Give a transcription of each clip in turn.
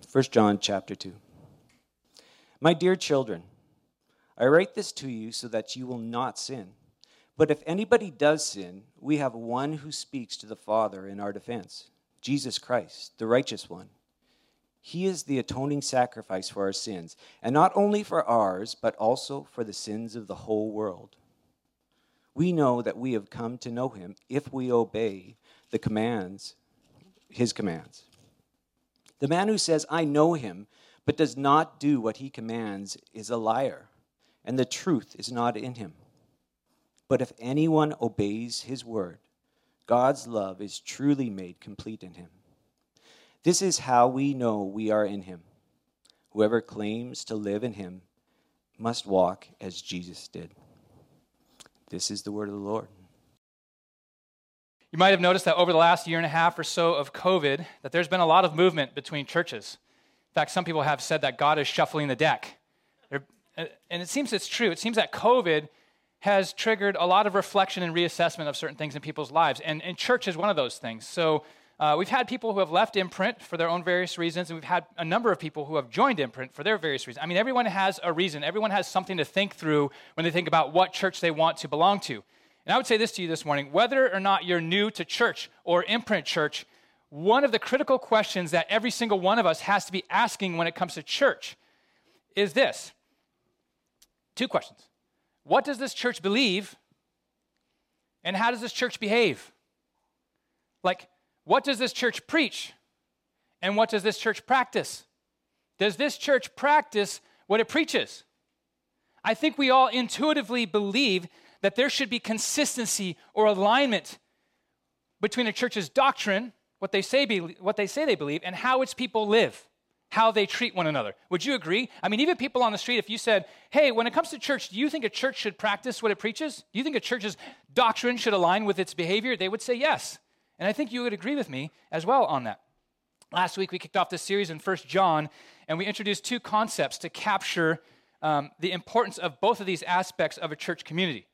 1 John chapter 2. My dear children, I write this to you so that you will not sin. But if anybody does sin, we have one who speaks to the Father in our defense, Jesus Christ, the righteous one. He is the atoning sacrifice for our sins, and not only for ours, but also for the sins of the whole world. We know that we have come to know him if we obey his commands. The man who says, I know him, but does not do what he commands is a liar, and the truth is not in him. But if anyone obeys his word, God's love is truly made complete in him. This is how we know we are in him. Whoever claims to live in him must walk as Jesus did. This is the word of the Lord. You might have noticed that over the last year and a half or so of COVID, that there's been a lot of movement between churches. In fact, some people have said that God is shuffling the deck. And it seems it's true. It seems that COVID has triggered a lot of reflection and reassessment of certain things in people's lives. And church is one of those things. So we've had people who have left Imprint for their own various reasons, and we've had a number of people who have joined Imprint for their various reasons. I mean, everyone has a reason. Everyone has something to think through when they think about what church they want to belong to. And I would say this to you this morning, whether or not you're new to church or Imprint Church, one of the critical questions that every single one of us has to be asking when it comes to church is this. Two questions. What does this church believe? And how does this church behave? Like, what does this church preach? And what does this church practice? Does this church practice what it preaches? I think we all intuitively believe that there should be consistency or alignment between a church's doctrine, what they say they believe, and how its people live, how they treat one another. Would you agree? I mean, even people on the street, if you said, hey, when it comes to church, do you think a church should practice what it preaches? Do you think a church's doctrine should align with its behavior? They would say yes. And I think you would agree with me as well on that. Last week, we kicked off this series in 1 John, and we introduced two concepts to capture the importance of both of these aspects of a church community.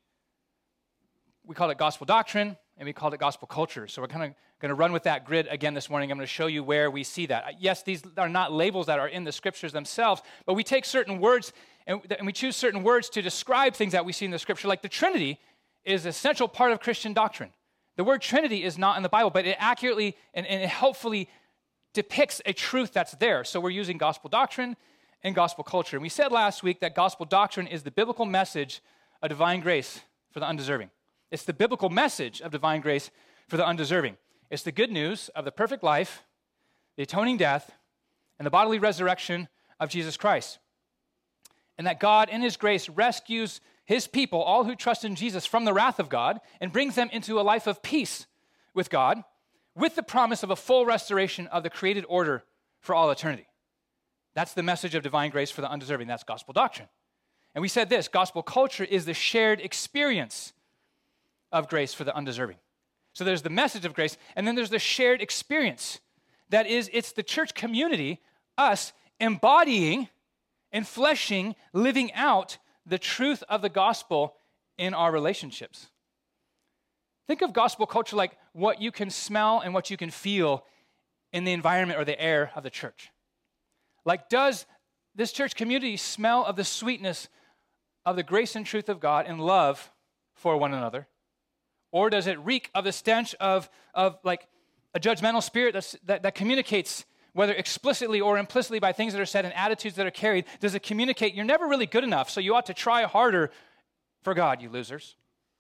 We called it gospel doctrine, and we called it gospel culture. So we're kind of going to run with that grid again this morning. I'm going to show you where we see that. Yes, these are not labels that are in the scriptures themselves, but we take certain words, and we choose certain words to describe things that we see in the scripture, like the Trinity is an essential part of Christian doctrine. The word Trinity is not in the Bible, but it accurately and it helpfully depicts a truth that's there. So we're using gospel doctrine and gospel culture. And we said last week that gospel doctrine is the biblical message of divine grace for the undeserving. It's the biblical message of divine grace for the undeserving. It's the good news of the perfect life, the atoning death, and the bodily resurrection of Jesus Christ. And that God, in his grace, rescues his people, all who trust in Jesus, from the wrath of God and brings them into a life of peace with God, with the promise of a full restoration of the created order for all eternity. That's the message of divine grace for the undeserving. That's gospel doctrine. And we said this, gospel culture is the shared experience of grace for the undeserving. So there's the message of grace, and then there's the shared experience. That is, it's the church community, us, embodying and fleshing, living out the truth of the gospel in our relationships. Think of gospel culture like what you can smell and what you can feel in the environment or the air of the church. Like, does this church community smell of the sweetness of the grace and truth of God and love for one another? Or does it reek of the stench of like a judgmental spirit that communicates, whether explicitly or implicitly by things that are said and attitudes that are carried? Does it communicate, you're never really good enough, so you ought to try harder for God, you losers?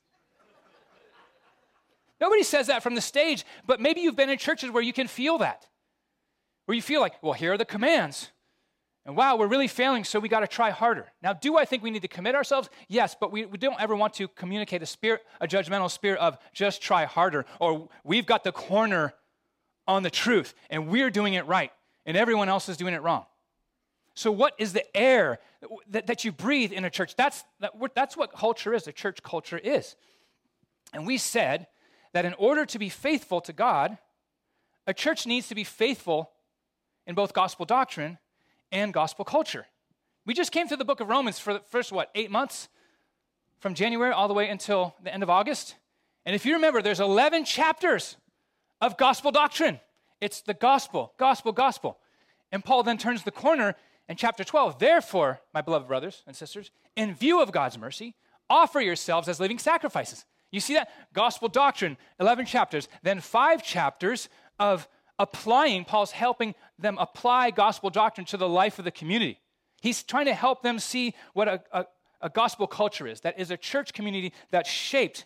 Nobody says that from the stage, but maybe you've been in churches where you can feel that. Where you feel like, well, here are the commands. And wow, we're really failing, so we got to try harder. Now, do I think we need to commit ourselves? Yes, but we don't ever want to communicate a judgmental spirit of just try harder, or we've got the corner on the truth, and we're doing it right, and everyone else is doing it wrong. So what is the air that you breathe in a church? That's what culture is, the church culture is. And we said that in order to be faithful to God, a church needs to be faithful in both gospel doctrine and gospel culture. We just came through the book of Romans for the first, 8 months? From January all the way until the end of August. And if you remember, there's 11 chapters of gospel doctrine. It's the gospel, gospel, gospel. And Paul then turns the corner in chapter 12. Therefore, my beloved brothers and sisters, in view of God's mercy, offer yourselves as living sacrifices. You see that? Gospel doctrine, 11 chapters, then 5 chapters of applying. Paul's helping them apply gospel doctrine to the life of the community. He's trying to help them see what a gospel culture is, that is a church community that's shaped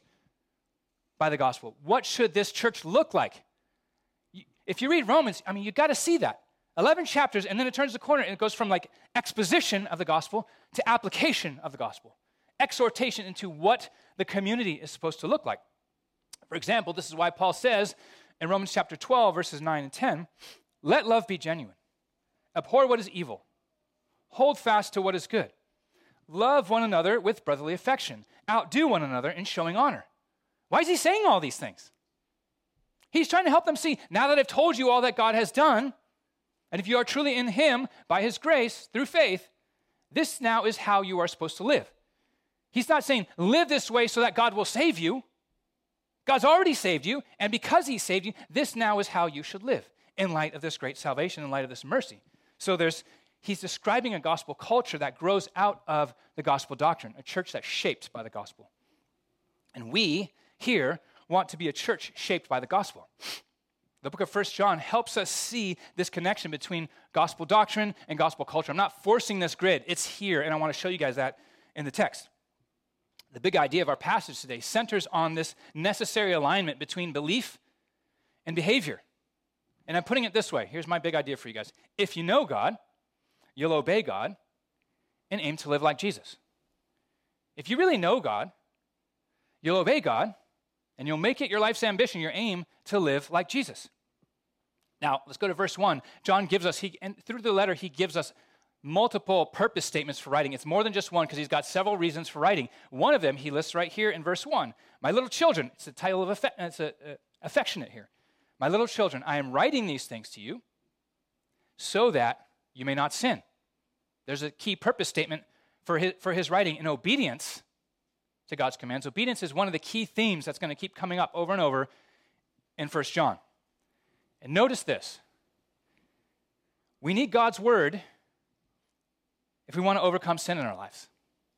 by the gospel. What should this church look like? If you read Romans, you got to see that. 11 chapters, and then it turns the corner, and it goes from like exposition of the gospel to application of the gospel. Exhortation into what the community is supposed to look like. For example, this is why Paul says in Romans chapter 12, verses 9 and 10, let love be genuine. Abhor what is evil. Hold fast to what is good. Love one another with brotherly affection. Outdo one another in showing honor. Why is he saying all these things? He's trying to help them see, now that I've told you all that God has done, and if you are truly in him, by his grace, through faith, this now is how you are supposed to live. He's not saying, live this way so that God will save you. God's already saved you, and because he saved you, this now is how you should live in light of this great salvation, in light of this mercy. So he's describing a gospel culture that grows out of the gospel doctrine, a church that's shaped by the gospel. And we here want to be a church shaped by the gospel. The book of 1 John helps us see this connection between gospel doctrine and gospel culture. I'm not forcing this grid. It's here, and I want to show you guys that in the text. The big idea of our passage today centers on this necessary alignment between belief and behavior. And I'm putting it this way. Here's my big idea for you guys. If you know God, you'll obey God and aim to live like Jesus. If you really know God, you'll obey God, and you'll make it your life's ambition, your aim, to live like Jesus. Now, let's go to verse 1. John gives us, and through the letter, he gives us multiple purpose statements for writing. It's more than just one because he's got several reasons for writing. One of them he lists right here in verse 1. My little children, it's a title of affectionate here. My little children, I am writing these things to you so that you may not sin. There's a key purpose statement for his writing in obedience to God's commands. Obedience is one of the key themes that's going to keep coming up over and over in 1 John. And notice this. We need God's word if we want to overcome sin in our lives.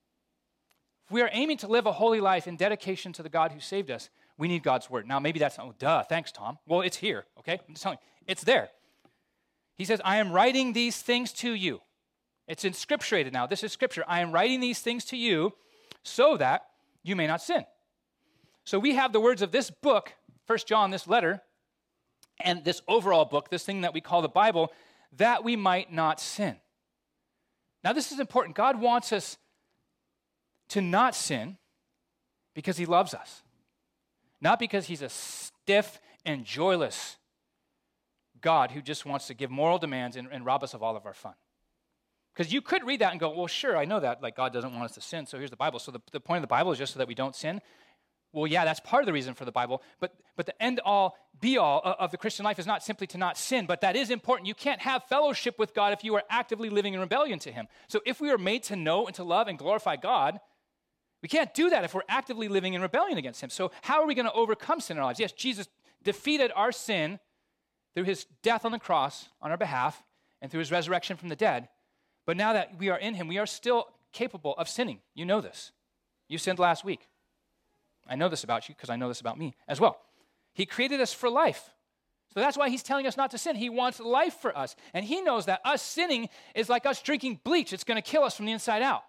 If we are aiming to live a holy life in dedication to the God who saved us, we need God's word. Now, maybe that's, thanks, Tom. Well, it's here, okay? I'm just telling you, it's there. He says, I am writing these things to you. It's inscripturated now. This is scripture. I am writing these things to you so that you may not sin. So we have the words of this book, 1 John, this letter, and this overall book, this thing that we call the Bible, that we might not sin. Now, this is important. God wants us to not sin because he loves us, not because he's a stiff and joyless God who just wants to give moral demands and rob us of all of our fun. Because you could read that and go, well, sure, I know that, like God doesn't want us to sin, so here's the Bible. So the point of the Bible is just so that we don't sin. Well, yeah, that's part of the reason for the Bible, but the end-all, be-all of the Christian life is not simply to not sin, but that is important. You can't have fellowship with God if you are actively living in rebellion to him. So if we are made to know and to love and glorify God, we can't do that if we're actively living in rebellion against him. So how are we going to overcome sin in our lives? Yes, Jesus defeated our sin through his death on the cross on our behalf and through his resurrection from the dead. But now that we are in him, we are still capable of sinning. You know this. You sinned last week. I know this about you because I know this about me as well. He created us for life. So that's why he's telling us not to sin. He wants life for us. And he knows that us sinning is like us drinking bleach. It's going to kill us from the inside out.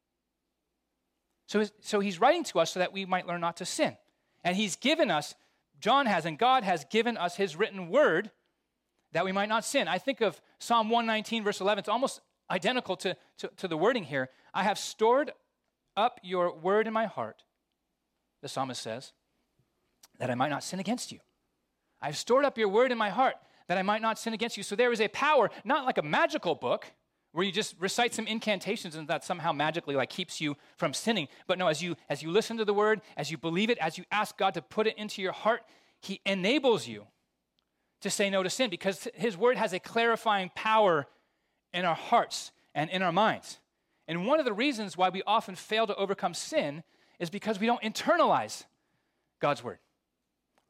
So he's writing to us so that we might learn not to sin. And he's given us, John has, and God has given us his written word that we might not sin. I think of Psalm 119, verse 11. It's almost identical to the wording here. I have stored up your word in my heart, the psalmist says, that I might not sin against you. I've stored up your word in my heart that I might not sin against you. So there is a power, not like a magical book where you just recite some incantations and that somehow magically like keeps you from sinning. But no, as you listen to the word, as you believe it, as you ask God to put it into your heart, he enables you to say no to sin because his word has a clarifying power in our hearts and in our minds. And one of the reasons why we often fail to overcome sin is because we don't internalize God's word.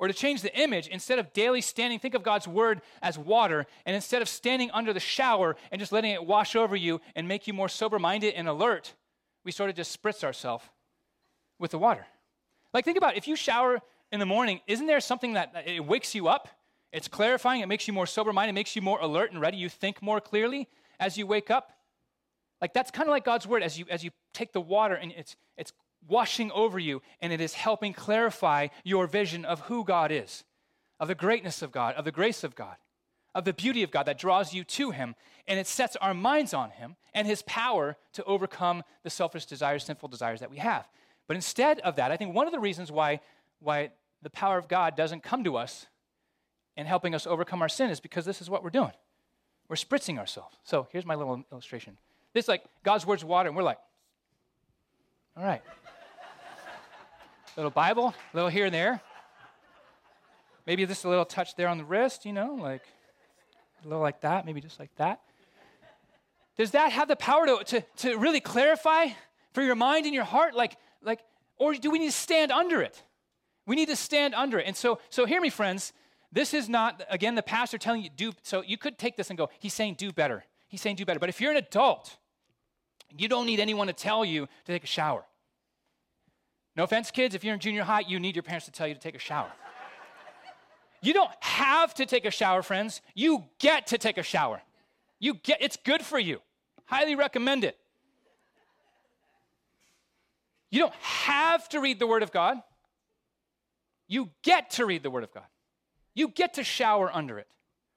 or to change the image, instead of daily standing, think of God's word as water, and instead of standing under the shower and just letting it wash over you and make you more sober-minded and alert, we sort of just spritz ourselves with the water. Like, think about it. If you shower in the morning, isn't there something that it wakes you up? It's clarifying. It makes you more sober-minded. It makes you more alert and ready. You think more clearly as you wake up. Like, that's kind of like God's word as you take the water and it's washing over you, and it is helping clarify your vision of who God is, of the greatness of God, of the grace of God, of the beauty of God that draws you to him, and it sets our minds on him and his power to overcome the selfish desires, sinful desires that we have. But instead of that, I think one of the reasons why the power of God doesn't come to us in helping us overcome our sin is because this is what we're doing. We're spritzing ourselves. So here's my little illustration. This is like God's word's water, and we're like, all right. Little Bible, a little here and there. Maybe just a little touch there on the wrist, like a little like that, maybe just like that. Does that have the power to really clarify for your mind and your heart? Or do we need to stand under it? We need to stand under it. And so hear me, friends. This is not, again, the pastor telling you do. So you could take this and go, he's saying do better. He's saying do better. But if you're an adult, you don't need anyone to tell you to take a shower. No offense, kids, if you're in junior high, you need your parents to tell you to take a shower. You don't have to take a shower, friends. You get to take a shower. It's good for you. Highly recommend it. You don't have to read the Word of God. You get to read the Word of God. You get to shower under it.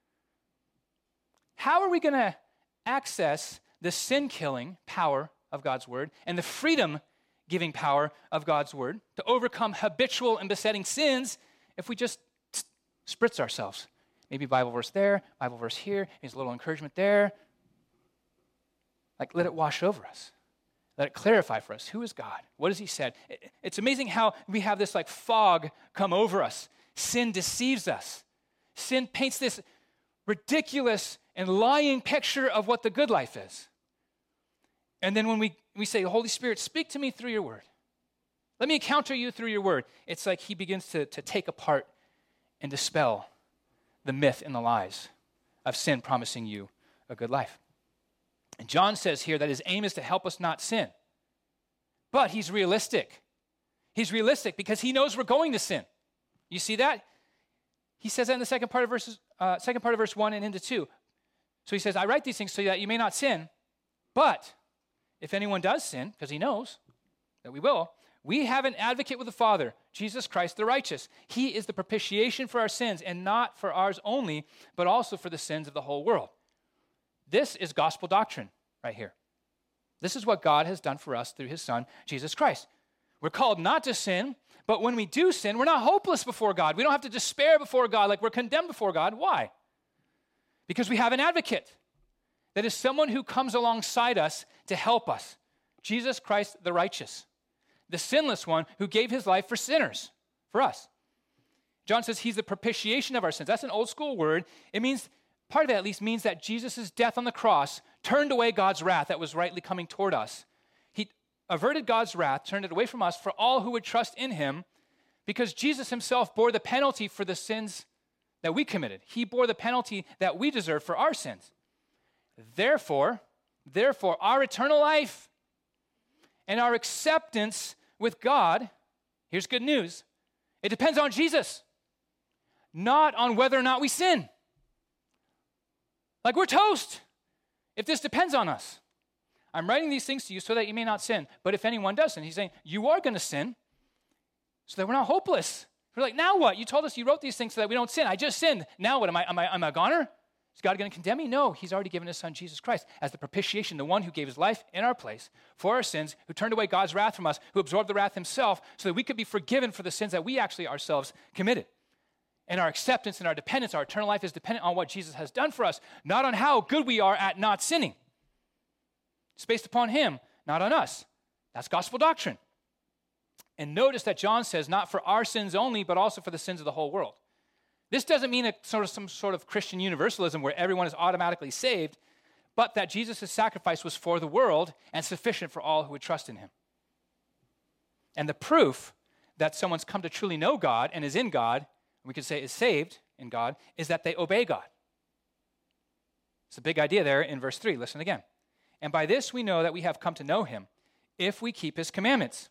How are we going to access the sin-killing power of God's Word and the freedom-giving power of God's Word to overcome habitual and besetting sins if we just spritz ourselves? Maybe Bible verse there, Bible verse here, maybe a little encouragement there. Like, let it wash over us. Let it clarify for us, who is God? What has he said? It's amazing how we have this like fog come over us. Sin deceives us. Sin paints this ridiculous and lying picture of what the good life is. And then when we say, Holy Spirit, speak to me through your word. Let me encounter you through your word. It's like he begins to take apart and dispel the myth and the lies of sin promising you a good life. And John says here that his aim is to help us not sin. But he's realistic. He's realistic because he knows we're going to sin. You see that? He says that in the second part of verse 1 and into 2. So he says, I write these things so that you may not sin. But if anyone does sin, because he knows that we will, we have an advocate with the Father, Jesus Christ the righteous. He is the propitiation for our sins, and not for ours only, but also for the sins of the whole world. This is gospel doctrine right here. This is what God has done for us through his Son, Jesus Christ. We're called not to sin, but when we do sin, we're not hopeless before God. We don't have to despair before God like we're condemned before God. Why? Because we have an advocate. That is someone who comes alongside us to help us. Jesus Christ the righteous. The sinless one who gave his life for sinners, for us. John says he's the propitiation of our sins. That's an old school word. It means, part of it at least means that Jesus' death on the cross turned away God's wrath that was rightly coming toward us. He averted God's wrath, turned it away from us for all who would trust in him, because Jesus himself bore the penalty for the sins that we committed. He bore the penalty that we deserve for our sins. Therefore, our eternal life and our acceptance with God, here's good news, it depends on Jesus, not on whether or not we sin. Like, we're toast if this depends on us. I'm writing these things to you so that you may not sin. But if anyone does sin, he's saying, you are going to sin so that we're not hopeless. We're like, now what? You told us you wrote these things so that we don't sin. I just sinned. Now what? Am I a goner? Is God going to condemn me? No, he's already given his Son, Jesus Christ, as the propitiation, the one who gave his life in our place for our sins, who turned away God's wrath from us, who absorbed the wrath himself so that we could be forgiven for the sins that we actually ourselves committed. And our acceptance and our dependence, our eternal life is dependent on what Jesus has done for us, not on how good we are at not sinning. It's based upon him, not on us. That's gospel doctrine. And notice that John says not for our sins only, but also for the sins of the whole world. This doesn't mean some sort of Christian universalism where everyone is automatically saved, but that Jesus' sacrifice was for the world and sufficient for all who would trust in him. And the proof that someone's come to truly know God and is in God and we could say is saved in God, is that they obey God. It's a big idea there in verse 3. Listen again. And by this we know that we have come to know him if we keep his commandments.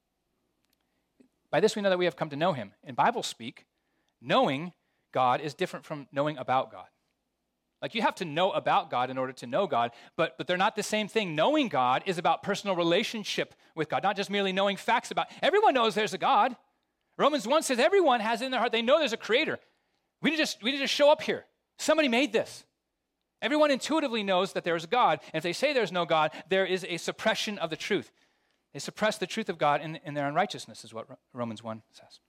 By this we know that we have come to know him. In Bible speak, knowing God is different from knowing about God. Like you have to know about God in order to know God, but they're not the same thing. Knowing God is about personal relationship with God, not just merely knowing facts about. Everyone knows there's a God. Romans 1 says everyone has in their heart, they know there's a creator. We didn't just show up here. Somebody made this. Everyone intuitively knows that there is a God. And if they say there's no God, there is a suppression of the truth. They suppress the truth of God in their unrighteousness, is what Romans 1 says.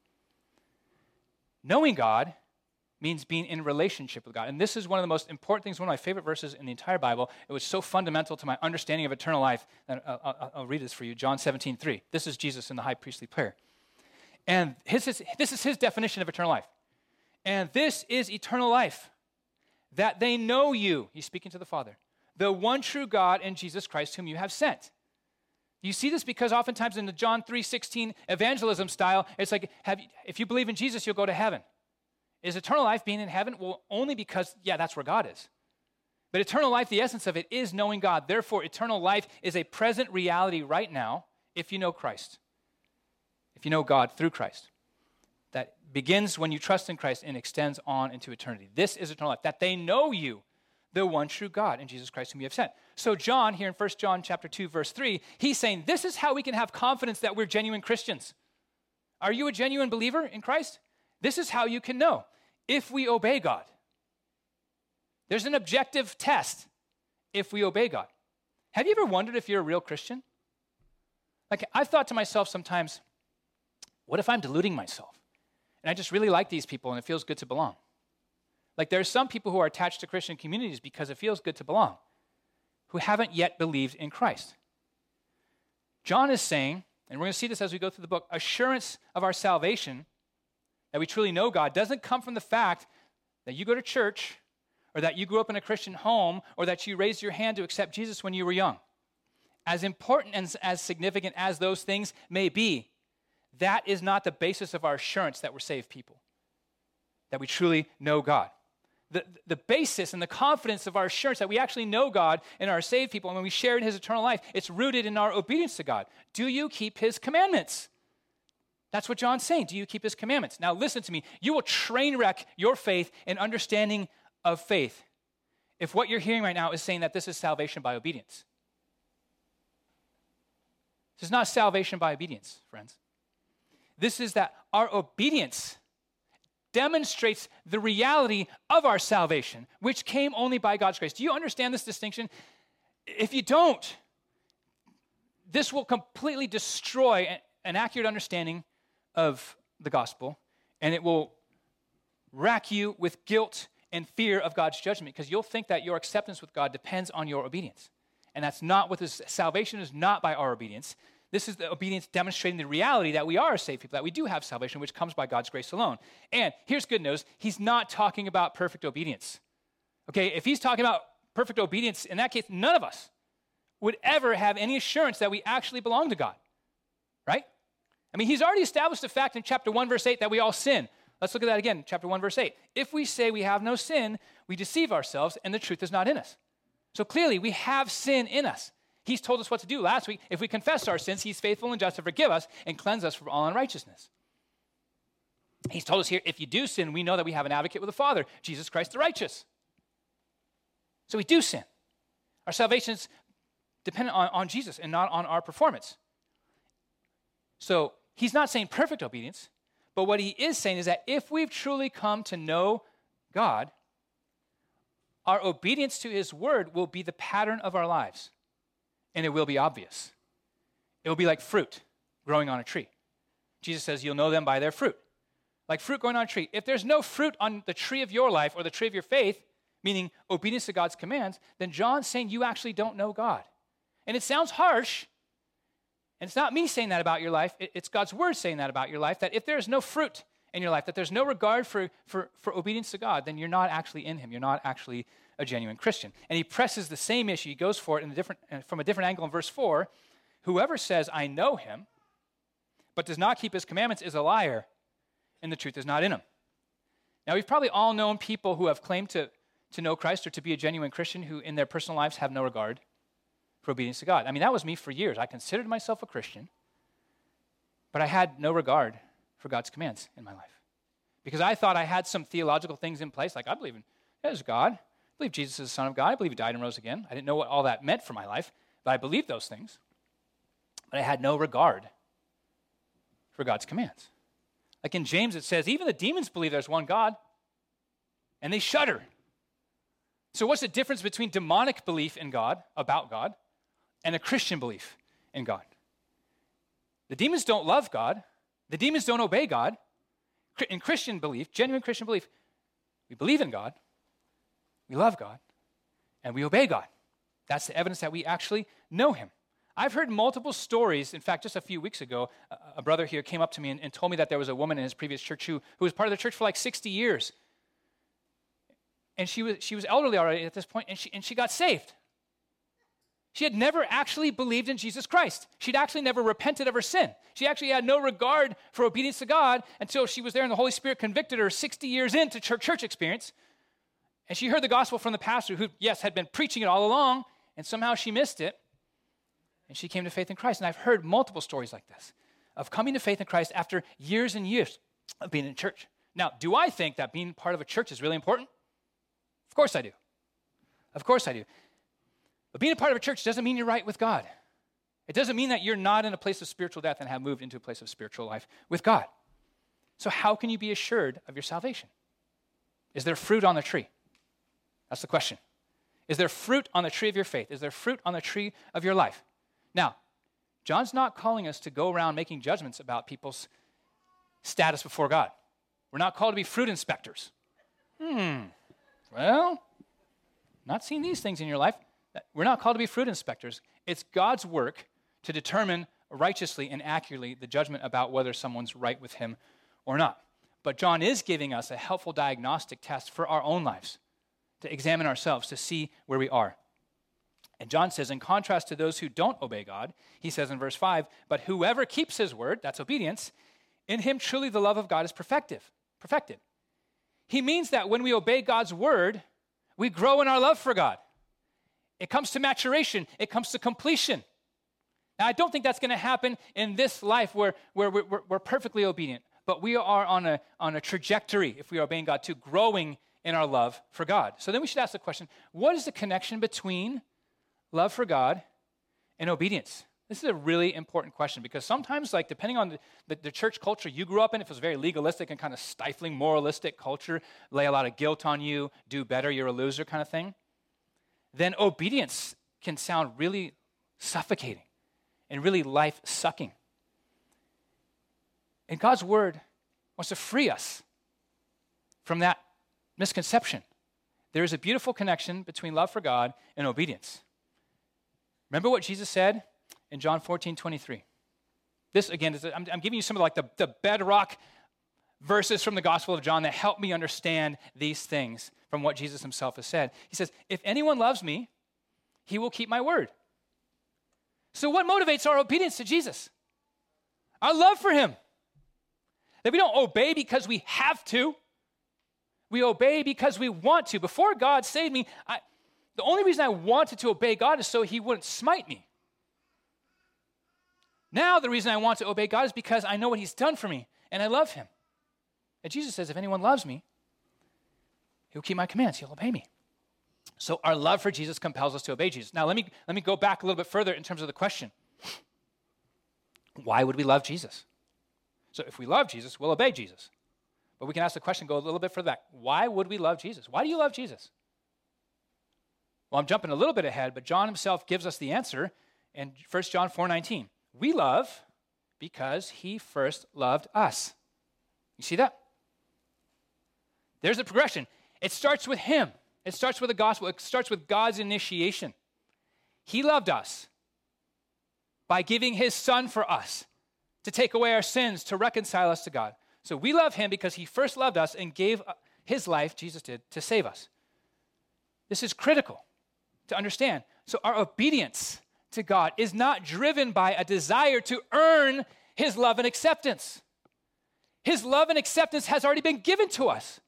Knowing God means being in relationship with God. And this is one of the most important things, one of my favorite verses in the entire Bible. It was so fundamental to my understanding of eternal life that I'll read this for you. John 17:3. This is Jesus in the high priestly prayer. And this is his definition of eternal life. And this is eternal life, that they know you, he's speaking to the Father, the one true God and Jesus Christ whom you have sent. You see this because oftentimes in the John 3:16 evangelism style, it's like, if you believe in Jesus, you'll go to heaven. Is eternal life being in heaven? Well, only because, that's where God is. But eternal life, the essence of it is knowing God. Therefore, eternal life is a present reality right now if you know Christ. If you know God through Christ. That begins when you trust in Christ and extends on into eternity. This is eternal life, that they know you, the one true God and Jesus Christ whom you have sent. So John, here in 1 John chapter 2, verse 3, he's saying this is how we can have confidence that we're genuine Christians. Are you a genuine believer in Christ? This is how you can know if we obey God. There's an objective test if we obey God. Have you ever wondered if you're a real Christian? Like, I've thought to myself sometimes, what if I'm deluding myself? And I just really like these people and it feels good to belong. Like, there are some people who are attached to Christian communities because it feels good to belong, who haven't yet believed in Christ. John is saying, and we're going to see this as we go through the book, assurance of our salvation, that we truly know God, doesn't come from the fact that you go to church or that you grew up in a Christian home or that you raised your hand to accept Jesus when you were young. As important and as significant as those things may be, that is not the basis of our assurance that we're saved people, that we truly know God. The basis and the confidence of our assurance that we actually know God and are saved people, and when we share in his eternal life, it's rooted in our obedience to God. Do you keep his commandments? That's what John's saying. Do you keep his commandments? Now listen to me. You will train wreck your faith and understanding of faith if what you're hearing right now is saying that this is salvation by obedience. This is not salvation by obedience, friends. This is that our obedience demonstrates the reality of our salvation, which came only by God's grace. Do you understand this distinction? If you don't, this will completely destroy an accurate understanding of the gospel, and it will rack you with guilt and fear of God's judgment because you'll think that your acceptance with God depends on your obedience. And that's not what this salvation is, not by our obedience. This is the obedience demonstrating the reality that we are a saved people, that we do have salvation, which comes by God's grace alone. And here's good news. He's not talking about perfect obedience. Okay, if he's talking about perfect obedience, in that case, none of us would ever have any assurance that we actually belong to God, right? I mean, he's already established the fact in chapter 1, verse 8, that we all sin. Let's look at that again, chapter 1, verse 8. If we say we have no sin, we deceive ourselves, and the truth is not in us. So clearly, we have sin in us. He's told us what to do last week. If we confess our sins, he's faithful and just to forgive us and cleanse us from all unrighteousness. He's told us here, if you do sin, we know that we have an advocate with the Father, Jesus Christ the righteous. So we do sin. Our salvation is dependent on Jesus and not on our performance. So he's not saying perfect obedience, but what he is saying is that if we've truly come to know God, our obedience to his word will be the pattern of our lives, and it will be obvious. It will be like fruit growing on a tree. Jesus says, you'll know them by their fruit. Like fruit growing on a tree. If there's no fruit on the tree of your life or the tree of your faith, meaning obedience to God's commands, then John's saying you actually don't know God. And it sounds harsh, and it's not me saying that about your life, it's God's word saying that about your life, that if there's no fruit in your life, that there's no regard for obedience to God, then you're not actually in him. You're not actually a genuine Christian. And he presses the same issue. He goes for it from a different angle in verse 4. Whoever says, I know him, but does not keep his commandments is a liar, and the truth is not in him. Now, we've probably all known people who have claimed to know Christ or to be a genuine Christian who in their personal lives have no regard for obedience to God. I mean, that was me for years. I considered myself a Christian, but I had no regard for God's commands in my life because I thought I had some theological things in place, like I believe in there's God. I believe Jesus is the Son of God. I believe he died and rose again. I didn't know what all that meant for my life, but I believed those things. But I had no regard for God's commands. Like in James, it says, even the demons believe there's one God, and they shudder. So what's the difference between demonic belief in God, about God, and a Christian belief in God? The demons don't love God. The demons don't obey God. In Christian belief, genuine Christian belief, we believe in God, we love God, and we obey God. That's the evidence that we actually know him. I've heard multiple stories. In fact, just a few weeks ago, a brother here came up to me and told me that there was a woman in his previous church who was part of the church for like 60 years. And she was elderly already at this point, and she got saved. She had never actually believed in Jesus Christ. She'd actually never repented of her sin. She actually had no regard for obedience to God until she was there and the Holy Spirit convicted her 60 years into church experience. And she heard the gospel from the pastor who, yes, had been preaching it all along, and somehow she missed it. And she came to faith in Christ. And I've heard multiple stories like this of coming to faith in Christ after years and years of being in church. Now, do I think that being part of a church is really important? Of course I do. Of course I do. But being a part of a church doesn't mean you're right with God. It doesn't mean that you're not in a place of spiritual death and have moved into a place of spiritual life with God. So how can you be assured of your salvation? Is there fruit on the tree? That's the question. Is there fruit on the tree of your faith? Is there fruit on the tree of your life? Now, John's not calling us to go around making judgments about people's status before God. We're not called to be fruit inspectors. Well, not seeing these things in your life. We're not called to be fruit inspectors. It's God's work to determine righteously and accurately the judgment about whether someone's right with him or not. But John is giving us a helpful diagnostic test for our own lives, to examine ourselves, to see where we are. And John says, in contrast to those who don't obey God, he says in verse 5, but whoever keeps his word, that's obedience, in him truly the love of God is perfected. He means that when we obey God's word, we grow in our love for God. It comes to maturation. It comes to completion. Now, I don't think that's going to happen in this life where we're perfectly obedient, but we are on a trajectory, if we are obeying God, to growing in our love for God. So then we should ask the question, what is the connection between love for God and obedience? This is a really important question because sometimes, like, depending on the church culture you grew up in, if it was very legalistic and kind of stifling, moralistic culture, lay a lot of guilt on you, do better, you're a loser kind of thing, then obedience can sound really suffocating and really life-sucking. And God's word wants to free us from that misconception. There is a beautiful connection between love for God and obedience. Remember what Jesus said in John 14:23. This, again, I'm giving you some of like the bedrock verses from the Gospel of John that help me understand these things from what Jesus himself has said. He says, if anyone loves me, he will keep my word. So what motivates our obedience to Jesus? Our love for him. That we don't obey because we have to. We obey because we want to. Before God saved me, the only reason I wanted to obey God is so he wouldn't smite me. Now the reason I want to obey God is because I know what he's done for me and I love him. And Jesus says, if anyone loves me, he'll keep my commands, he'll obey me. So our love for Jesus compels us to obey Jesus. Now let me go back a little bit further in terms of the question. Why would we love Jesus? So if we love Jesus, we'll obey Jesus. But we can ask the question, go a little bit further back. Why would we love Jesus? Why do you love Jesus? Well, I'm jumping a little bit ahead, but John himself gives us the answer in 1 John 4:19. We love because he first loved us. You see that? There's the progression. It starts with him. It starts with the gospel. It starts with God's initiation. He loved us by giving his son for us to take away our sins, to reconcile us to God. So we love him because he first loved us and gave his life, Jesus did, to save us. This is critical to understand. So our obedience to God is not driven by a desire to earn his love and acceptance. His love and acceptance has already been given to us.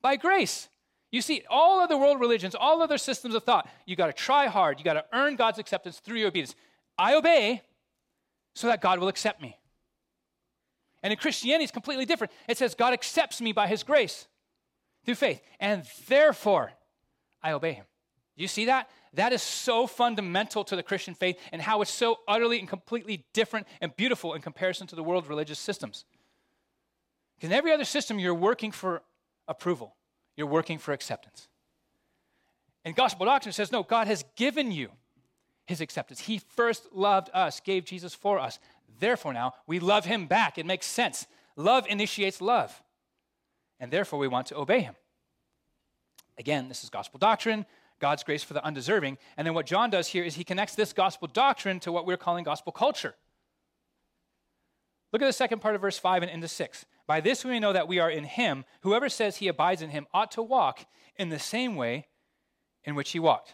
By grace. You see, all of the world religions, all other systems of thought, you got to try hard. You got to earn God's acceptance through your obedience. I obey so that God will accept me. And in Christianity, it's completely different. It says God accepts me by his grace through faith, and therefore I obey him. Do you see that? That is so fundamental to the Christian faith and how it's so utterly and completely different and beautiful in comparison to the world's religious systems. Because in every other system, you're working for approval. You're working for acceptance. And gospel doctrine says, no, God has given you his acceptance. He first loved us, gave Jesus for us. Therefore now, we love him back. It makes sense. Love initiates love. And therefore, we want to obey him. Again, this is gospel doctrine, God's grace for the undeserving. And then what John does here is he connects this gospel doctrine to what we're calling gospel culture. Look at the second part of verse 5 and into 6. By this we may know that we are in him. Whoever says he abides in him ought to walk in the same way in which he walked.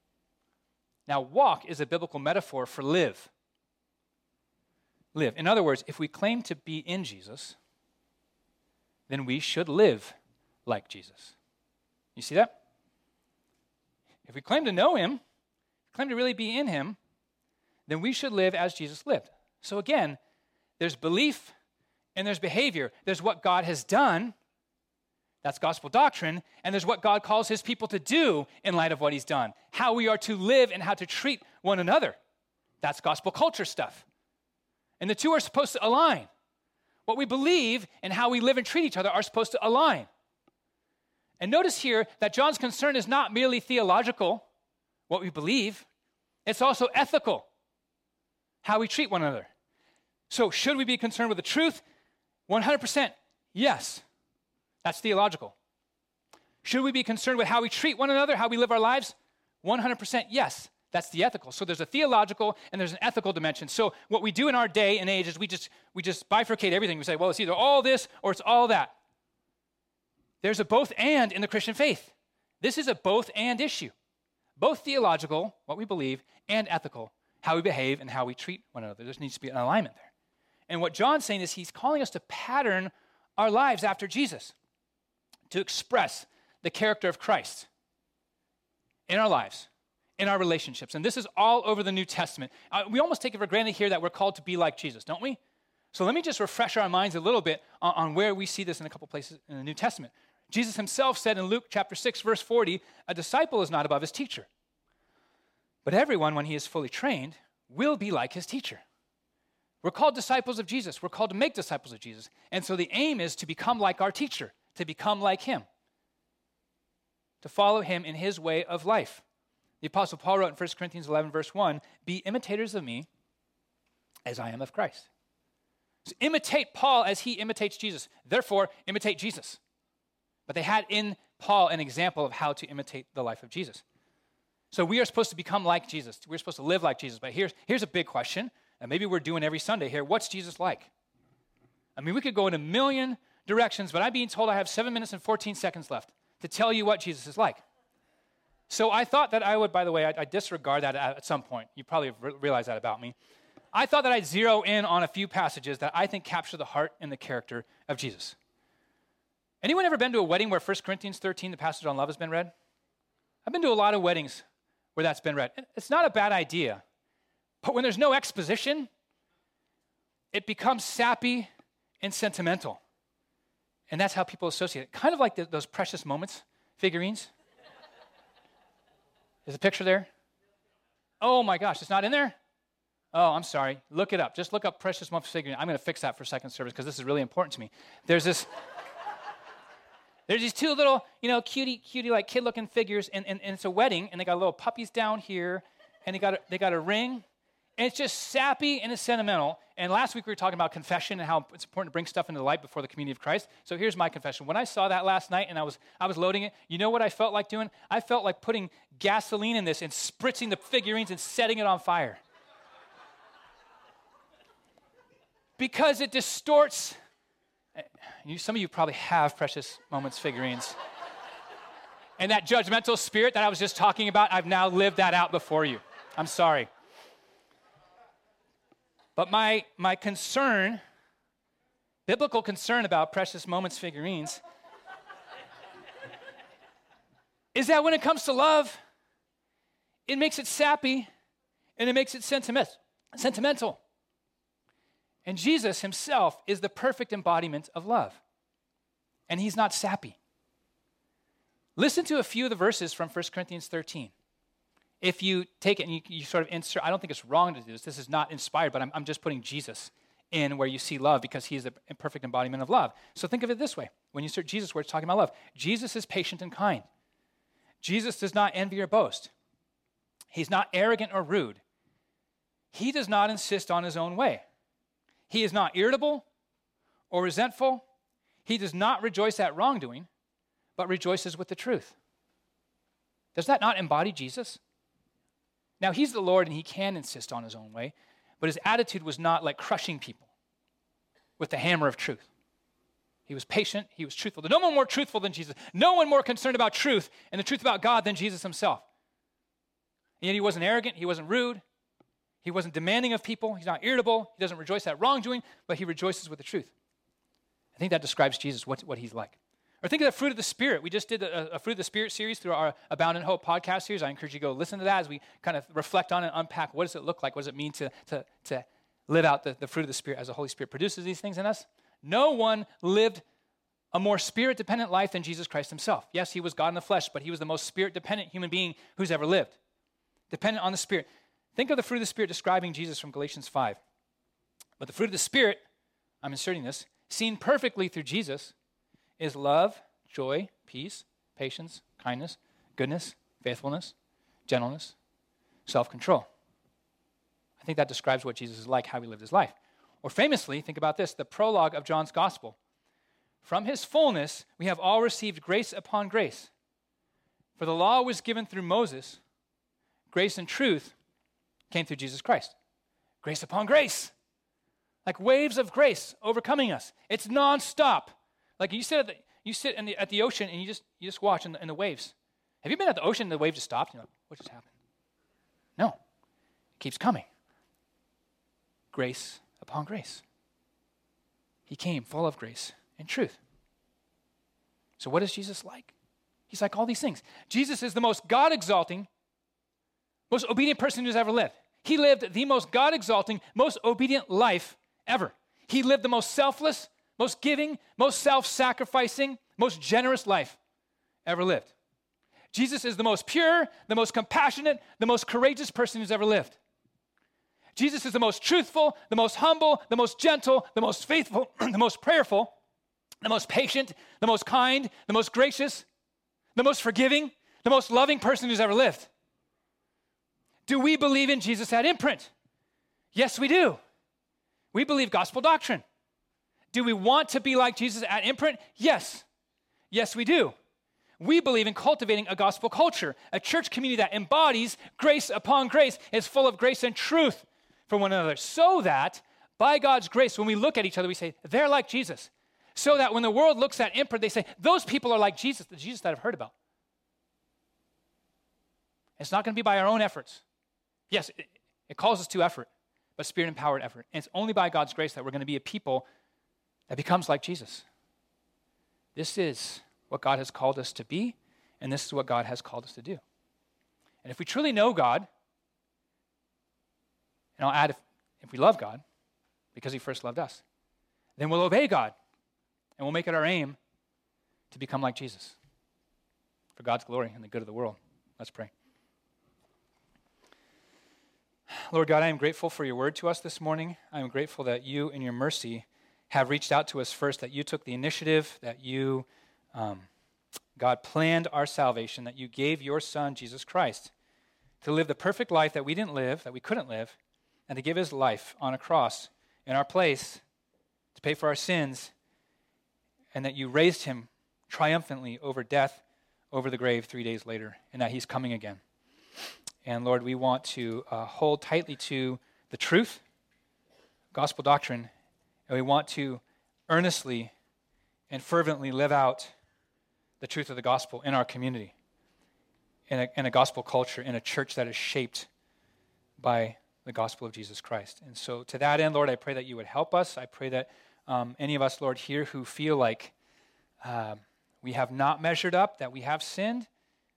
Now, walk is a biblical metaphor for live. Live. In other words, if we claim to be in Jesus, then we should live like Jesus. You see that? If we claim to know him, claim to really be in him, then we should live as Jesus lived. So again, there's belief and there's behavior. There's what God has done, that's gospel doctrine, and there's what God calls his people to do in light of what he's done. How we are to live and how to treat one another. That's gospel culture stuff. And the two are supposed to align. What we believe and how we live and treat each other are supposed to align. And notice here that John's concern is not merely theological, what we believe, it's also ethical, how we treat one another. So should we be concerned with the truth? 100% yes. That's theological. Should we be concerned with how we treat one another, how we live our lives? 100% yes. That's the ethical. So there's a theological and there's an ethical dimension. So what we do in our day and age is we just bifurcate everything. We say, well, it's either all this or it's all that. There's a both and in the Christian faith. This is a both and issue. Both theological, what we believe, and ethical, how we behave and how we treat one another. There needs to be an alignment there. And what John's saying is he's calling us to pattern our lives after Jesus, to express the character of Christ in our lives, in our relationships. And this is all over the New Testament. We almost take it for granted here that we're called to be like Jesus, don't we? So let me just refresh our minds a little bit on where we see this in a couple places in the New Testament. Jesus himself said in Luke chapter 6, verse 40, a disciple is not above his teacher. But everyone, when he is fully trained, will be like his teacher. We're called disciples of Jesus. We're called to make disciples of Jesus. And so the aim is to become like our teacher, to become like him, to follow him in his way of life. The Apostle Paul wrote in 1 Corinthians 11, verse 1, be imitators of me as I am of Christ. So imitate Paul as he imitates Jesus. Therefore, imitate Jesus. But they had in Paul an example of how to imitate the life of Jesus. So we are supposed to become like Jesus. We're supposed to live like Jesus. But here's a big question, and maybe we're doing every Sunday here. What's Jesus like? I mean, we could go in a million directions, but I'm being told I have 7 minutes and 14 seconds left to tell you what Jesus is like. So I thought that I would, by the way, I disregard that at some point. You probably realize that about me. I thought that I'd zero in on a few passages that I think capture the heart and the character of Jesus. Anyone ever been to a wedding where 1 Corinthians 13, the passage on love, has been read? I've been to a lot of weddings where that's been read. It's not a bad idea, but when there's no exposition, it becomes sappy and sentimental. And that's how people associate it. Kind of like those Precious Moments figurines. Is the picture there? Oh my gosh, it's not in there? Oh, I'm sorry. Look it up. Just look up Precious Moments figurine. I'm going to fix that for second service because this is really important to me. There's these two little, cutie like kid-looking figures, and it's a wedding, and they got little puppies down here, and they got a ring, and it's just sappy and it's sentimental. And last week we were talking about confession and how it's important to bring stuff into the light before the community of Christ. So here's my confession. When I saw that last night and I was loading it, you know what I felt like doing? I felt like putting gasoline in this and spritzing the figurines and setting it on fire. Because it distorts. Some of you probably have Precious Moments figurines. And that judgmental spirit that I was just talking about, I've now lived that out before you. I'm sorry. But my concern, biblical concern about Precious Moments figurines is that when it comes to love, it makes it sappy and it makes it sentimental. And Jesus himself is the perfect embodiment of love. And he's not sappy. Listen to a few of the verses from 1 Corinthians 13. If you take it and you sort of insert, I don't think it's wrong to do this. This is not inspired, but I'm just putting Jesus in where you see love because he is the perfect embodiment of love. So think of it this way. When you insert Jesus where it's talking about love, Jesus is patient and kind. Jesus does not envy or boast. He's not arrogant or rude. He does not insist on his own way. He is not irritable or resentful. He does not rejoice at wrongdoing, but rejoices with the truth. Does that not embody Jesus? Now, he's the Lord and he can insist on his own way, but his attitude was not like crushing people with the hammer of truth. He was patient, he was truthful. There's no one more truthful than Jesus. No one more concerned about truth and the truth about God than Jesus himself. And yet he wasn't arrogant, he wasn't rude, he wasn't demanding of people, he's not irritable, he doesn't rejoice at wrongdoing, but he rejoices with the truth. I think that describes Jesus, what he's like. Or think of the fruit of the Spirit. We just did a Fruit of the Spirit series through our Abound in Hope podcast series. I encourage you to go listen to that as we kind of reflect on and unpack what does it look like, what does it mean to live out the fruit of the Spirit as the Holy Spirit produces these things in us. No one lived a more Spirit-dependent life than Jesus Christ himself. Yes, he was God in the flesh, but he was the most Spirit-dependent human being who's ever lived. Dependent on the Spirit. Think of the fruit of the Spirit describing Jesus from Galatians 5. But the fruit of the Spirit, I'm inserting this, seen perfectly through Jesus, is love, joy, peace, patience, kindness, goodness, faithfulness, gentleness, self-control. I think that describes what Jesus is like, how he lived his life. Or famously, think about this, the prologue of John's gospel. From his fullness, we have all received grace upon grace. For the law was given through Moses. Grace and truth came through Jesus Christ. Grace upon grace. Like waves of grace overcoming us. It's nonstop. Like you sit at the ocean and you just watch in the waves. Have you been at the ocean and the wave just stopped? You're like, what just happened? No. It keeps coming. Grace upon grace. He came full of grace and truth. So what is Jesus like? He's like all these things. Jesus is the most God-exalting, most obedient person who's ever lived. He lived the most God-exalting, most obedient life ever. He lived the most selfless, most giving, most self-sacrificing, most generous life ever lived. Jesus is the most pure, the most compassionate, the most courageous person who's ever lived. Jesus is the most truthful, the most humble, the most gentle, the most faithful, the most prayerful, the most patient, the most kind, the most gracious, the most forgiving, the most loving person who's ever lived. Do we believe in Jesus at Imprint? Yes, we do. We believe gospel doctrine. Do we want to be like Jesus at Imprint? Yes. Yes, we do. We believe in cultivating a gospel culture, a church community that embodies grace upon grace, is full of grace and truth for one another, so that by God's grace, when we look at each other, we say, they're like Jesus. So that when the world looks at Imprint, they say, those people are like Jesus, the Jesus that I've heard about. It's not going to be by our own efforts. Yes, it calls us to effort, but Spirit-empowered effort. And it's only by God's grace that we're going to be a people that becomes like Jesus. This is what God has called us to be, and this is what God has called us to do. And if we truly know God, and I'll add, if we love God, because he first loved us, then we'll obey God, and we'll make it our aim to become like Jesus for God's glory and the good of the world. Let's pray. Lord God, I am grateful for your word to us this morning. I am grateful that you, in your mercy, have reached out to us first, that you took the initiative, that you, God, planned our salvation, that you gave your Son, Jesus Christ, to live the perfect life that we didn't live, that we couldn't live, and to give his life on a cross in our place to pay for our sins, and that you raised him triumphantly over death, over the grave 3 days later, and that he's coming again. And Lord, we want to hold tightly to the truth, gospel doctrine, and we want to earnestly and fervently live out the truth of the gospel in our community, in a gospel culture, in a church that is shaped by the gospel of Jesus Christ. And so to that end, Lord, I pray that you would help us. I pray that any of us, Lord, here who feel like we have not measured up, that we have sinned,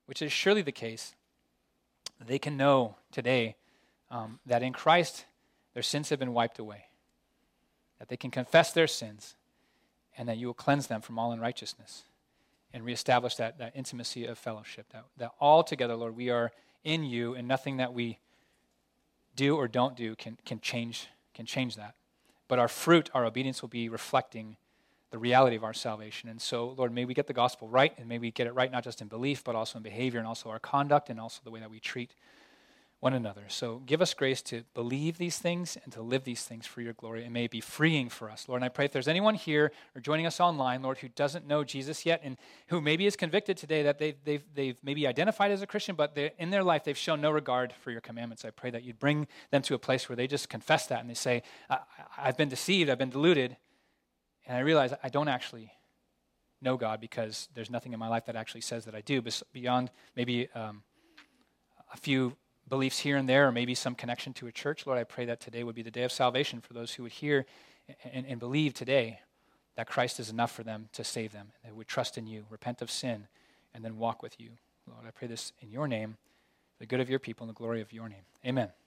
which is surely the case, they can know today that in Christ their sins have been wiped away, that they can confess their sins, and that you will cleanse them from all unrighteousness and reestablish that intimacy of fellowship, that all together, Lord, we are in you, and nothing that we do or don't do can change that. But our fruit, our obedience will be reflecting the reality of our salvation. And so, Lord, may we get the gospel right, and may we get it right not just in belief, but also in behavior, and also our conduct, and also the way that we treat one another. So give us grace to believe these things and to live these things for your glory, and may it be freeing for us. Lord, and I pray if there's anyone here or joining us online, Lord, who doesn't know Jesus yet, and who maybe is convicted today that they've maybe identified as a Christian, but in their life they've shown no regard for your commandments, I pray that you'd bring them to a place where they just confess that, and they say, I've been deceived, I've been deluded, and I realize I don't actually know God because there's nothing in my life that actually says that I do, beyond maybe a few beliefs here and there, or maybe some connection to a church. Lord, I pray that today would be the day of salvation for those who would hear and believe today that Christ is enough for them to save them. They would trust in you, repent of sin, and then walk with you. Lord, I pray this in your name, the good of your people and the glory of your name. Amen.